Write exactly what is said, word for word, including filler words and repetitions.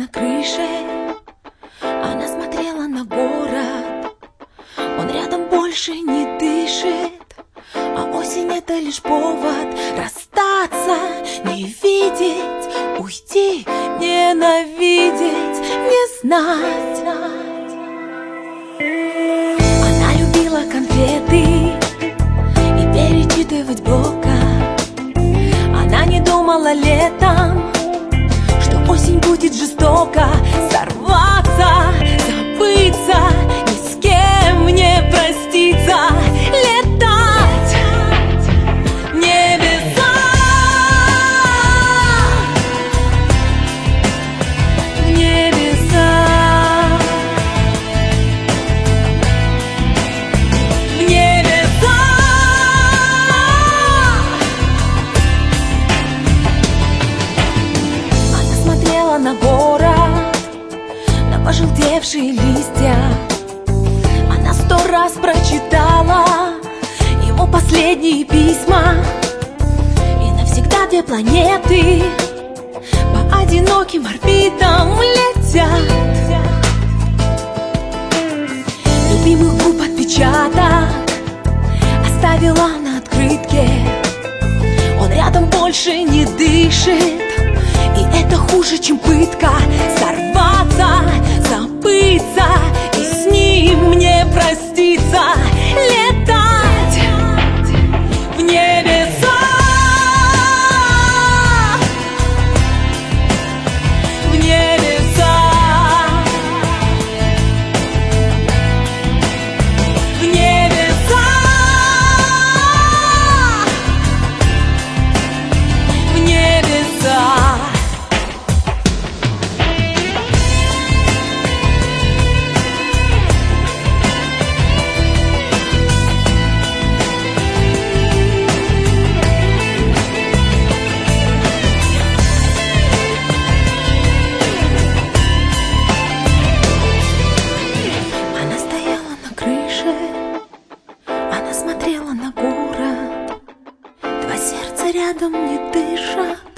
крыше, она смотрела на город. Он рядом больше не дышит, а осень — это лишь повод расстаться, не видеть, уйти, ненавидеть, не знать. Она любила конфеты и перечитывать Блока. Она не думала летом, что осень будет жестоко. Сорваться, забыться, ни с кем не проститься, летать в небеса, в небеса, в небеса. Она смотрела на город, на пожелтевшие листья. Она сто раз прочитала его последние письма. И навсегда две планеты по одиноким орбитам летят. Любимых губ отпечаток оставила на открытке. Он рядом больше не дышит, и это хуже, чем пытка. Сорваться, забыться и с ним не проститься, летать в небеса, в небеса, в небеса, в небеса. Она стояла на крыше, она смотрела на город. Два сердца рядом не дышат.